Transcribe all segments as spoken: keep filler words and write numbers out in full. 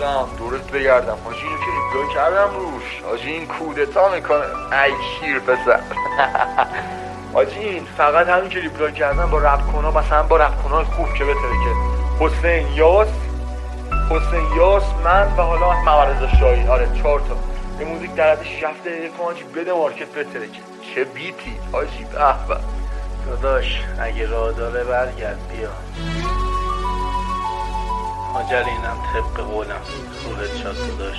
باشم دورت بگردم حاجی. اینو که ریپلای کردم روش حاجی، این کودتا میکنه ای شیر پسر. حاجی این فقط همین که ریپلای کردم با رپ کنها، مثلا با رپ کنها خوب که بتره که حسین یاس حسین یاس من و حالا مورزا شاهین، آره چهار تا به موزیک در حد شش هفته دقیقه حاجی بده مارکت بتره که چه بیتی حاجی. به به داداش اگه راه داره برگرد بیا. آجل اینم طبق قولم روحت شاد داداش.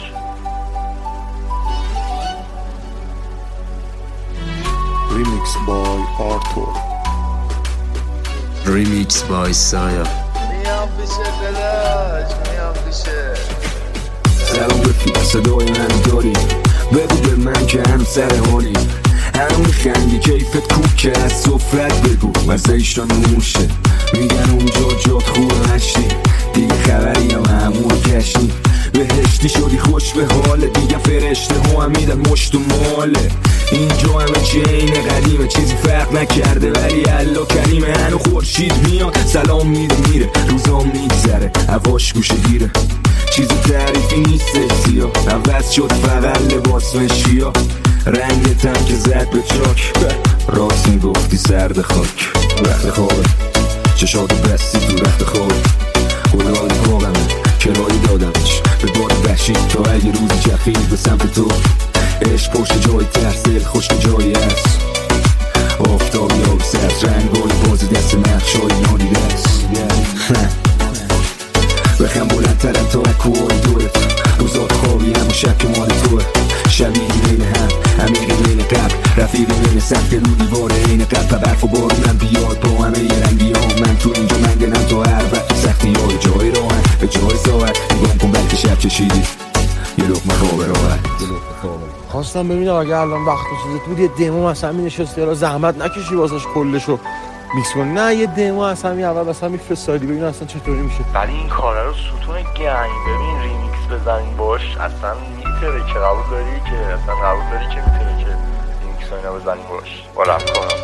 Remix by Arthur. Remix by Saya. میام پیشه دلاش میام پیشه. سلام رفیق صدای من داری، بگو به من که هم سر حالی، هنو میخندی کیفت کوک که از صفرت بگو مزهشتا نوشه. میگن اونجا جات خوب نشتی دیگه خبری هم همون کشتی، بهشتی شدی خوش به حاله دیگه فرشته ها هم میدن مشت و ماله. اینجا همه چی اینه قدیمه چیزی فرق نکرده ولی الله کریمه. هنو خورشید میاد سلام میده میره روزا میگذره هواش گوشه گیره، چیزی تعریفی نیست سیا عوض شد فقط لباس مشیا. رنگتم که زد به چاک راست میگفتی سرد خاک. وقت خوابه چشاتو بستی تو رخت خوابه خدای خوابمه کرایی دادمش به باد وحشی تا اگه روزی چخید به سمت تو. عشق پشت جای ترسل خشک جایی هست آفتابی آب سرد رنگای بازی دست نقشای نادیده است. بخم بلندترم تا اکوهای دورت روزات خوابی هم و شب که مال توه. شبیه بین هم عمیقی بین قبل رفیقی بین سخت رو دیواره این قبل و برف و بارونم بیاد با همه یه رنگی ها. من تو اینجا منگنم تا هر وقت سختی های جای راهن به جای ساعت نگام کن بلکه شب چشیدی یه لقمه خواب راحت. خواستم ببینم اگه الان وقت چیزت بود یه دمو مثلا می نشستی یا زحمت نکشی واسش کلشو میکس کنی، نه یه دمو اصلا همین اول مثلا میفرستادی ببین اصلا چطوری میشه. ولی این کارا رو ستون گنگ ببین ریمیکس بزنین باش اصلا میتره که قبول داری که اصلا قبول داری که میتره که ریمیکس ها اینا بزنین باش با رپ کنم.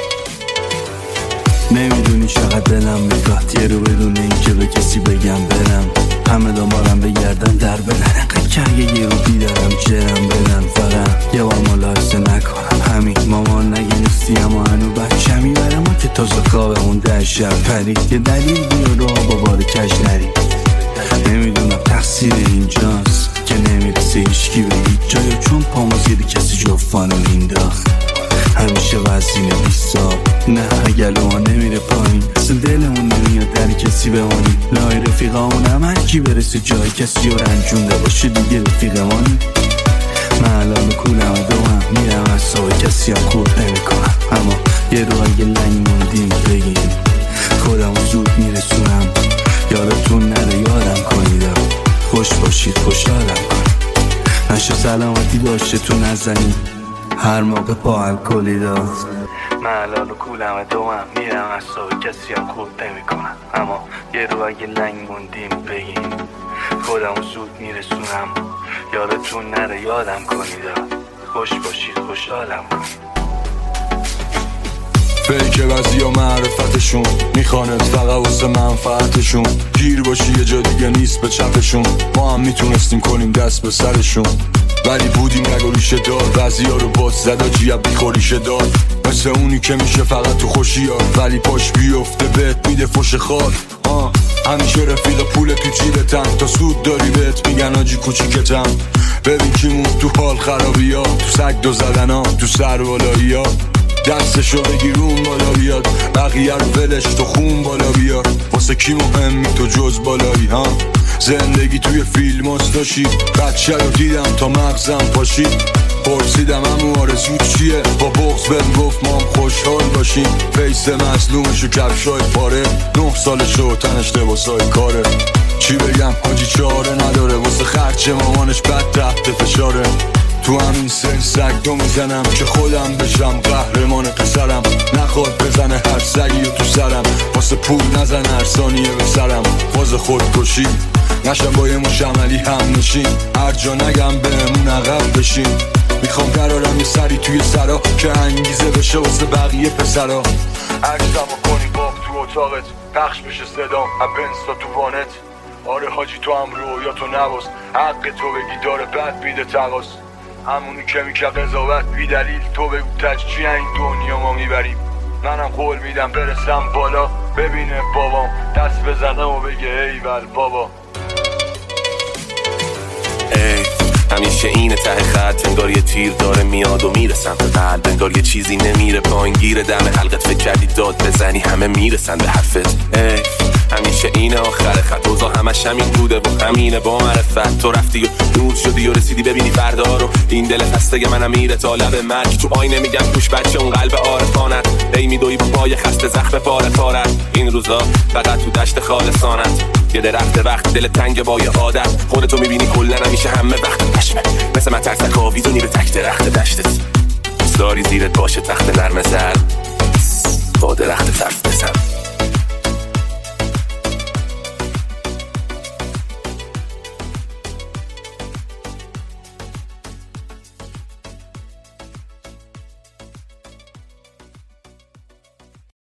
نمیدونی چقدر دلم میخواد یه رو بدون این که به کسی بگم برم، همه دنبالم بگردن در بدن انقدر کرگه یه رو بیدارم جرم بدن فقط یه بار ملاحظه نکنم همین مامان نگه نیستی اما هنو بچه میبرم و که تازه خوابمون در شب پرید یه دلیل بیا رو با بار کش نری. نمیدونم تقصیر اینجاست که نمیرسه هیچکی به هیچ جایی چون پامو زیر کسی جفانو مینداخت همیشه وزینه بیستا نه اگلو ها نمیره پایین اصلا دلمون نمیاد در کسی بمانی لای رفیقامون هم هرکی برسه جای کسی رو رنجونده باشه دیگه رفیقمانی. من الان کولم دو هم میرم از سای کسی هم خورد نمی کنم اما یه رو اگه لنگ موندیم بگیم خودمو زود میرسونم یادتون نره یادم کنید خوش باشید خوشحالم کنید نشه سلامتی داشته تو نزنید هر موقع با الکلی داد. من الان کولم دوم میرم از سای کسی هم خود نمی کنم اما یه رو اگه لنگ موندیم بگیم خودمو زود میرسونم یادتون نره یادم کنید خوش باشید خوشحالم کنید. فیک وزی و معرفتشون میخواند فقط واسه منفعتشون گیر باشی یه جا دیگه نیست به چپشون ما هم میتونستیم کنیم دست به سرشون ولی بودیم رگ و ریشه دار وزی ها رو باز زد آجی بی خوریشه دار مثل اونی که میشه فقط تو خوشی ها ولی پاش بیفته بهت میده فش خال. آه همیشه رفیق پول تو جیبتم تا سود داری بهت میگن آجی کوچیکتم ببین کیمون تو حال خرابی ها تو سگ دو زدن ها تو سر بالایی ها دستشو بگیرون بالا بیاد بقیه رو ولش تو خون بالا بیار واسه کی مهمی تو جز بالایی ها زندگی توی فیلم هستاشی بچه رو دیدم تا مغزم پاشید پرسیدم همون آرزو چیه با بغض بهم گفت ما هم خوشحال باشیم فیس مظلومشو کفشای پاره نه سالشو تنش لباسای کاره چی بگم حاجی چاره نداره واسه خرچ مامانش بد تحت فشاره تو همین سن سگ دو میزنم که خودم بشم قهرمان قصرم نخواد بزنه هر سگی و تو سرم واسه پول نزن هر ثانیه به سرم فاز خودکشی نشم با یه مش عملی هم نشین هر جا نگم بهمون عقب بشین میخوام قرارم یه سری توی سرا که انگیزه بشه واسه بقیه پسرا عکسمو کنی باق تو اتاقت پخش بشه صدام ابنستا تو وانت آره حاجی تو هم رویا تو نواز، حق تو بگی داره بد بیده تقاس، همونی که میشه قضاوت بی دلیل. تو بگو تجچی این دنیا ما میبریم، منم قول میدم برسم بالا ببینه بابام دست بزنه و بگه ایول بابا. ای همیشه اینه ته خط، انگار یه تیر داره میاد و میره سمت قلب، انگار یه چیزی نمیره پایین گیره دم حلقت، فکر کردی داد بزنی همه میرسن به حرفت. ای همیشه اینه آخر خط، اوضاع همش همین بوده و همینه با معرفت. تو رفتی و نور شدی و رسیدی ببینی فردا رو، این دل خسته منم میره تا لب مرگ. تو آینه میگم پوش بچه اون قلب عارفانت، ای میدوی با پای خسته زخم پاره پارت. این روزا فقط تو دشت خالصانت، یه درخت وقت دل تنگ با یه عادت، خودتو میبینی کلا همیشه همه وقت پشمه، مثل من ترسک آویزونی به تک درخت دشتت. دوست داری زیرت باشه تخت نرم زر با درخت طرف بزن.